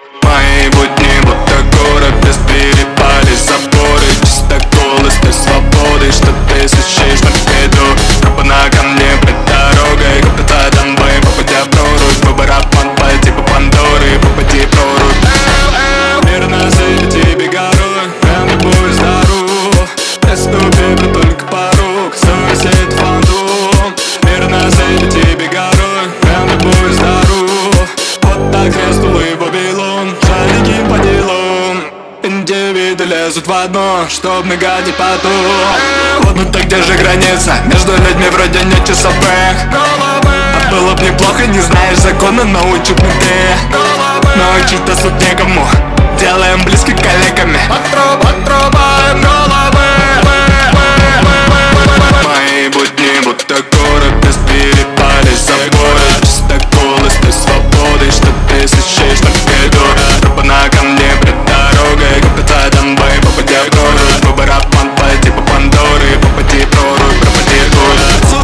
Мои будни будто город без перепали, заборы, чисто голос той свободы, что ты ищешь на беду. Тропа на камне под дорогой, куда-то домой, попадя в прорубь. Выбор обман по типу Пандоры, попади в прорубь. Мир насыпет тебе горой, прям любой здоров. Приступи, но только порог, совсет фантом. Мир насыпет тебе горой, прям любой здоров. Вот так растул и Вавилон, шарики по делам. Индивиды лезут в одно, чтоб нагадить потом. Вот, ну так где же граница? Между людьми вроде нет часовых. А было б неплохо, не знаешь закона, научат менты. Научить нас тут некому, делаем близко коллегами. Отрубаем головы. Мои будни будто город без перепали, заборы, чисто голос той свободы, что ты ищешь на беду. Тропа на камне пред дорогой, куда-то домой, попадя в город. Выбор обман по типу Пандоры, попади в прорубь, пропади в город.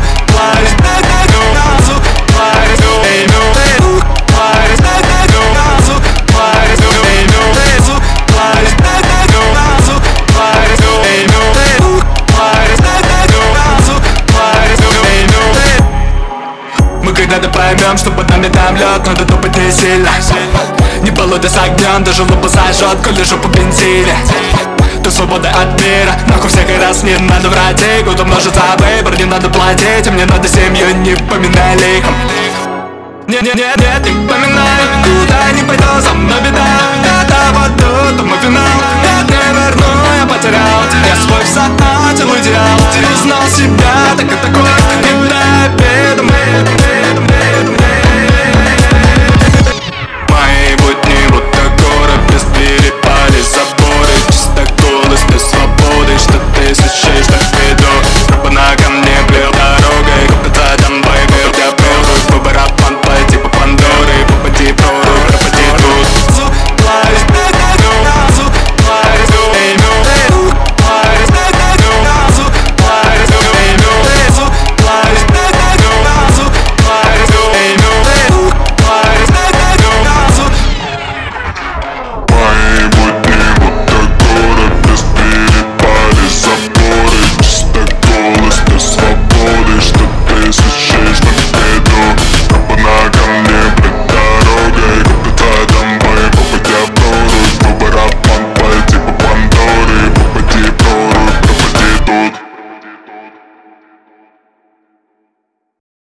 Мы когда-то поймем, что под нами там лед, надо топать не сильно. Не болото с огнем, даже лупа сожжет, коли жопу бензине. Ты свобода от мира, нахуй всякий раз не надо врать. Год умножится выбор, не надо платить, и мне надо семью, не поминай лихом. Нет, не поминай, куда не пойду, со мной беда. Это вот тут, мой финал. Нет, не верну, я потерял. Я свой в сознательный идеал. Ты узнал себя, так и такой.